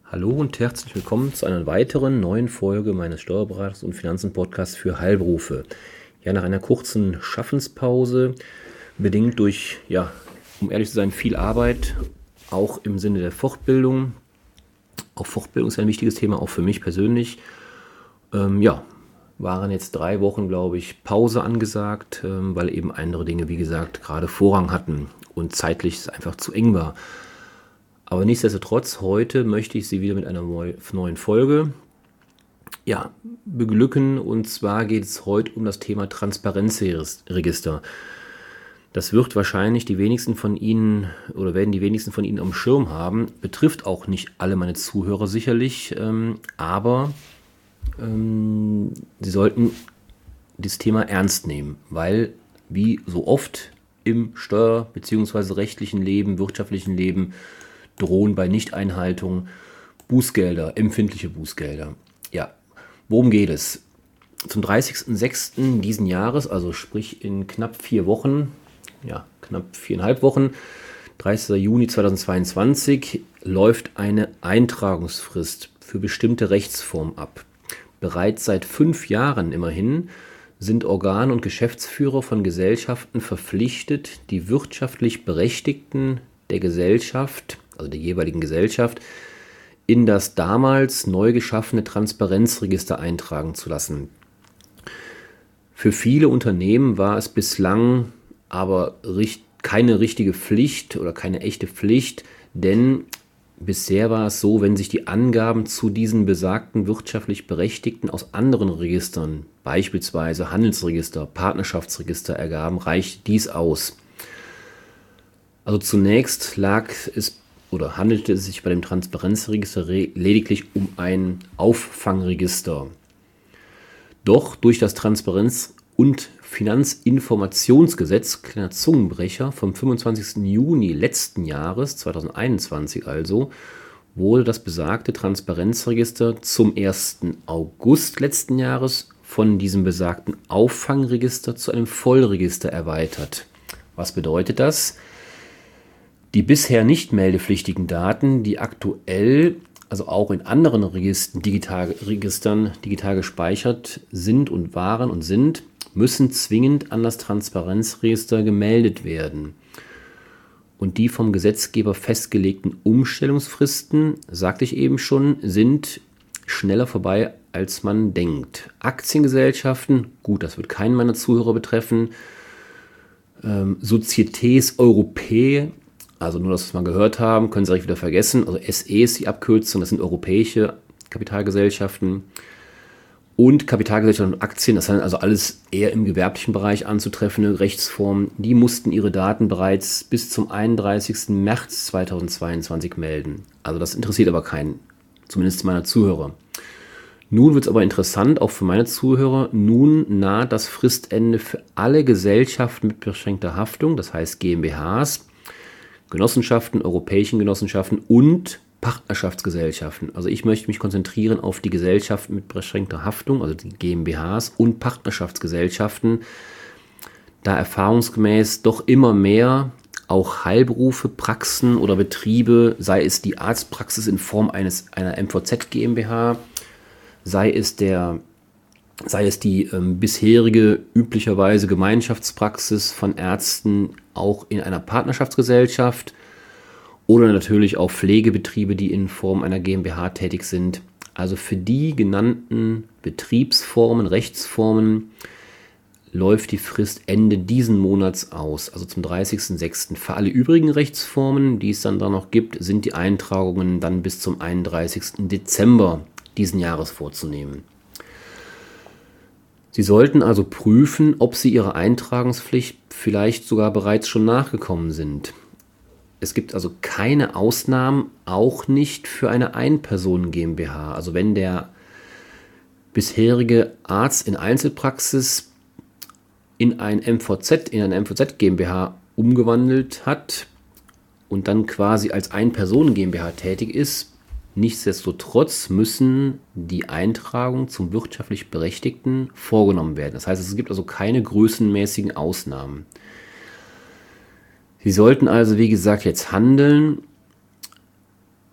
Hallo und herzlich willkommen zu einer weiteren neuen Folge meines Steuerberaters- und Finanzen-Podcasts für Heilberufe. Ja, nach einer kurzen Schaffenspause, bedingt durch, um ehrlich zu sein, viel Arbeit, auch im Sinne der Fortbildung. Auch Fortbildung ist ein wichtiges Thema, auch für mich persönlich. Waren jetzt 3 Wochen, glaube ich, Pause angesagt, weil eben andere Dinge, wie gesagt, gerade Vorrang hatten und zeitlich es einfach zu eng war. Aber nichtsdestotrotz, heute möchte ich Sie wieder mit einer neuen Folge beglücken. Und zwar geht es heute um das Thema Transparenzregister. Das wird wahrscheinlich die wenigsten von Ihnen oder werden die wenigsten von Ihnen am Schirm haben. Betrifft auch nicht alle meine Zuhörer sicherlich, aber Sie sollten das Thema ernst nehmen, weil wie so oft im Steuer- bzw. rechtlichen Leben, wirtschaftlichen Leben, drohen bei Nichteinhaltung Bußgelder, empfindliche Bußgelder. Ja, worum geht es? Zum 30.06. diesen Jahres, also sprich in knapp 4 Wochen, knapp 4,5 Wochen, 30. Juni 2022, läuft eine Eintragungsfrist für bestimmte Rechtsformen ab. Bereits seit 5 Jahren immerhin sind Organ- und Geschäftsführer von Gesellschaften verpflichtet, die wirtschaftlich Berechtigten der Gesellschaft, also der jeweiligen Gesellschaft, in das damals neu geschaffene Transparenzregister eintragen zu lassen. Für viele Unternehmen war es bislang aber keine richtige Pflicht oder keine echte Pflicht, denn bisher war es so, wenn sich die Angaben zu diesen besagten wirtschaftlich Berechtigten aus anderen Registern, beispielsweise Handelsregister, Partnerschaftsregister ergaben, reicht dies aus. Also zunächst handelte es sich bei dem Transparenzregister lediglich um ein Auffangregister. Doch durch das Transparenz- und Finanzinformationsgesetz, kleiner Zungenbrecher, vom 25. Juni letzten Jahres, 2021 also, wurde das besagte Transparenzregister zum 1. August letzten Jahres von diesem besagten Auffangregister zu einem Vollregister erweitert. Was bedeutet das? Die bisher nicht meldepflichtigen Daten, die aktuell, also auch in anderen Registern digital gespeichert sind und waren und sind, müssen zwingend an das Transparenzregister gemeldet werden. Und die vom Gesetzgeber festgelegten Umstellungsfristen, sagte ich eben schon, sind schneller vorbei, als man denkt. Aktiengesellschaften, gut, das wird keinen meiner Zuhörer betreffen. Sociétés Européennes, also nur, dass wir es mal gehört haben, können Sie direkt wieder vergessen. Also SE ist die Abkürzung, das sind europäische Kapitalgesellschaften. Und Kapitalgesellschaften und Aktien, das sind also alles eher im gewerblichen Bereich anzutreffende Rechtsformen, die mussten ihre Daten bereits bis zum 31. März 2022 melden. Also das interessiert aber keinen, zumindest meiner Zuhörer. Nun wird es aber interessant, auch für meine Zuhörer. Nun naht das Fristende für alle Gesellschaften mit beschränkter Haftung, das heißt GmbHs, Genossenschaften, europäischen Genossenschaften und Partnerschaftsgesellschaften. Also ich möchte mich konzentrieren auf die Gesellschaften mit beschränkter Haftung, also die GmbHs und Partnerschaftsgesellschaften, da erfahrungsgemäß doch immer mehr auch Heilberufe, Praxen oder Betriebe, sei es die Arztpraxis in Form einer MVZ GmbH, sei es die bisherige üblicherweise Gemeinschaftspraxis von Ärzten auch in einer Partnerschaftsgesellschaft oder natürlich auch Pflegebetriebe, die in Form einer GmbH tätig sind. Also für die genannten Betriebsformen, Rechtsformen läuft die Frist Ende diesen Monats aus, also zum 30.06. Für alle übrigen Rechtsformen, die es dann da noch gibt, sind die Eintragungen dann bis zum 31. Dezember diesen Jahres vorzunehmen. Sie sollten also prüfen, ob Sie Ihrer Eintragungspflicht vielleicht sogar bereits schon nachgekommen sind. Es gibt also keine Ausnahmen, auch nicht für eine Ein-Personen-GmbH. Also wenn der bisherige Arzt in Einzelpraxis in eine MVZ GmbH umgewandelt hat und dann quasi als Ein-Personen-GmbH tätig ist, nichtsdestotrotz müssen die Eintragungen zum wirtschaftlich Berechtigten vorgenommen werden. Das heißt, es gibt also keine größenmäßigen Ausnahmen. Sie sollten also, wie gesagt, jetzt handeln.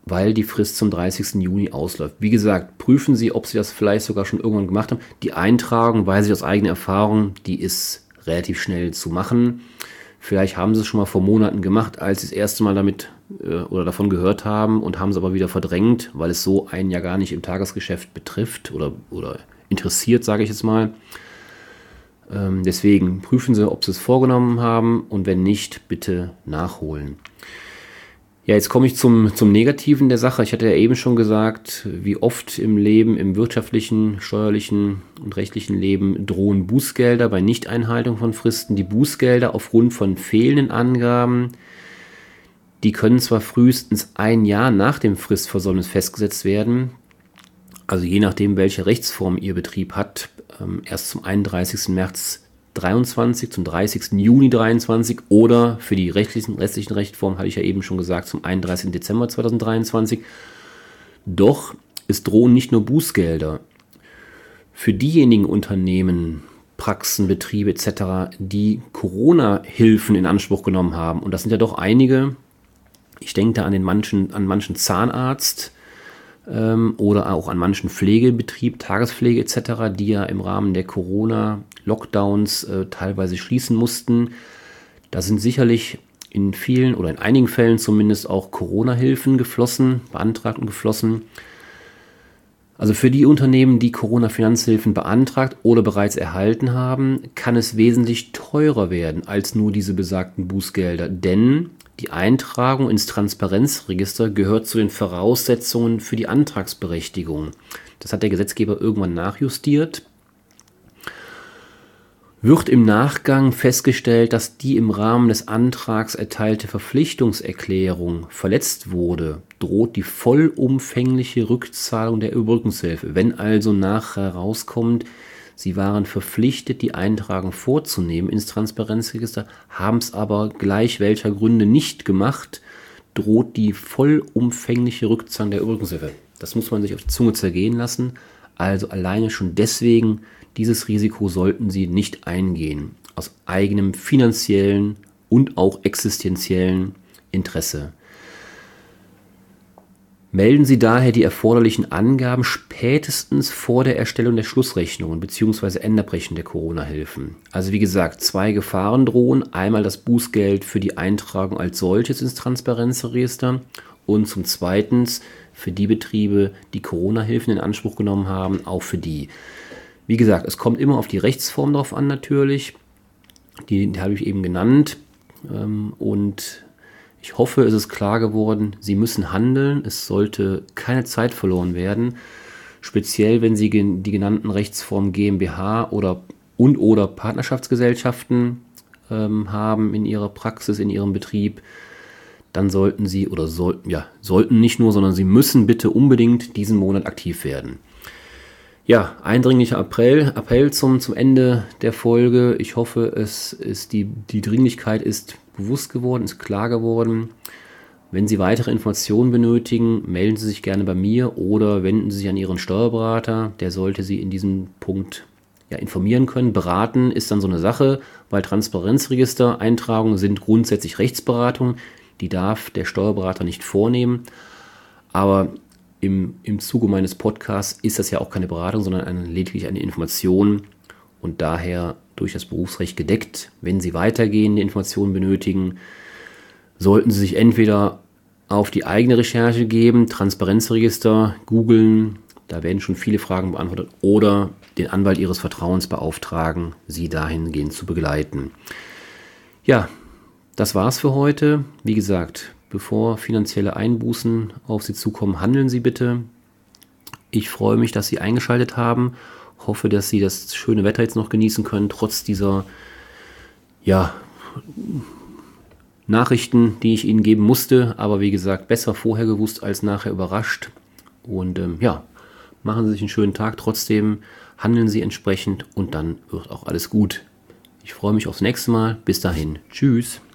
weil die Frist zum 30. Juni ausläuft. Wie gesagt, prüfen Sie, ob Sie das vielleicht sogar schon irgendwann gemacht haben. Die Eintragung, weiß ich aus eigener Erfahrung, die ist relativ schnell zu machen. Vielleicht haben Sie es schon mal vor Monaten gemacht, als Sie das erste Mal damit oder davon gehört haben und haben es aber wieder verdrängt, weil es so einen ja gar nicht im Tagesgeschäft betrifft oder interessiert, sage ich jetzt mal. Deswegen prüfen Sie, ob Sie es vorgenommen haben und wenn nicht, bitte nachholen. Ja, jetzt komme ich zum Negativen der Sache. Ich hatte ja eben schon gesagt, wie oft im Leben, im wirtschaftlichen, steuerlichen und rechtlichen Leben drohen Bußgelder bei Nichteinhaltung von Fristen. Die Bußgelder aufgrund von fehlenden Angaben, die können zwar frühestens ein Jahr nach dem Fristversäumnis festgesetzt werden, also je nachdem, welche Rechtsform Ihr Betrieb hat, erst zum 31. März 23, zum 30. Juni 23 oder für die restlichen Rechtsformen, hatte ich ja eben schon gesagt, zum 31. Dezember 2023. Doch es drohen nicht nur Bußgelder. Für diejenigen Unternehmen, Praxen, Betriebe etc., die Corona-Hilfen in Anspruch genommen haben, und das sind ja doch einige, ich denke da an manchen Zahnarzt oder auch an manchen Pflegebetrieb, Tagespflege etc., die ja im Rahmen der Corona-Lockdowns teilweise schließen mussten. Da sind sicherlich in vielen oder in einigen Fällen zumindest auch Corona-Hilfen geflossen, beantragt und geflossen. Also für die Unternehmen, die Corona-Finanzhilfen beantragt oder bereits erhalten haben, kann es wesentlich teurer werden als nur diese besagten Bußgelder, denn die Eintragung ins Transparenzregister gehört zu den Voraussetzungen für die Antragsberechtigung. Das hat der Gesetzgeber irgendwann nachjustiert. Wird im Nachgang festgestellt, dass die im Rahmen des Antrags erteilte Verpflichtungserklärung verletzt wurde, droht die vollumfängliche Rückzahlung der Überbrückungshilfe. Wenn also nachher herauskommt, Sie waren verpflichtet, die Eintragung vorzunehmen ins Transparenzregister, haben es aber gleich welcher Gründe nicht gemacht, droht die vollumfängliche Rückzahlung der Überbrückungshilfe. Das muss man sich auf die Zunge zergehen lassen. Also alleine schon deswegen, dieses Risiko sollten Sie nicht eingehen. Aus eigenem finanziellen und auch existenziellen Interesse. Melden Sie daher die erforderlichen Angaben spätestens vor der Erstellung der Schlussrechnungen bzw. Endabrechnung der Corona-Hilfen. Also wie gesagt, 2 Gefahren drohen. Einmal das Bußgeld für die Eintragung als solches ins Transparenzregister und zum Zweiten für die Betriebe, die Corona-Hilfen in Anspruch genommen haben, auch für die. Wie gesagt, es kommt immer auf die Rechtsform drauf an natürlich. Die habe ich eben genannt und ich hoffe, es ist klar geworden, Sie müssen handeln, es sollte keine Zeit verloren werden, speziell wenn Sie die genannten Rechtsformen GmbH oder Partnerschaftsgesellschaften haben in Ihrer Praxis, in Ihrem Betrieb, dann sollten Sie sollten nicht nur, sondern Sie müssen bitte unbedingt diesen Monat aktiv werden. Ja, eindringlicher Appell zum Ende der Folge. Ich hoffe, die Dringlichkeit ist bewusst geworden, ist klar geworden. Wenn Sie weitere Informationen benötigen, melden Sie sich gerne bei mir oder wenden Sie sich an Ihren Steuerberater. Der sollte Sie in diesem Punkt informieren können. Beraten ist dann so eine Sache, weil Transparenzregister-Eintragungen sind grundsätzlich Rechtsberatung. Die darf der Steuerberater nicht vornehmen. Aber im Zuge meines Podcasts ist das ja auch keine Beratung, sondern lediglich eine Information und daher durch das Berufsrecht gedeckt. Wenn Sie weitergehende Informationen benötigen, sollten Sie sich entweder auf die eigene Recherche geben, Transparenzregister, googeln, da werden schon viele Fragen beantwortet, oder den Anwalt Ihres Vertrauens beauftragen, Sie dahingehend zu begleiten. Ja, das war's für heute. Wie gesagt, bevor finanzielle Einbußen auf Sie zukommen, handeln Sie bitte. Ich freue mich, dass Sie eingeschaltet haben. Hoffe, dass Sie das schöne Wetter jetzt noch genießen können, trotz dieser Nachrichten, die ich Ihnen geben musste. Aber wie gesagt, besser vorher gewusst als nachher überrascht. Und machen Sie sich einen schönen Tag. Trotzdem handeln Sie entsprechend und dann wird auch alles gut. Ich freue mich aufs nächste Mal. Bis dahin. Tschüss.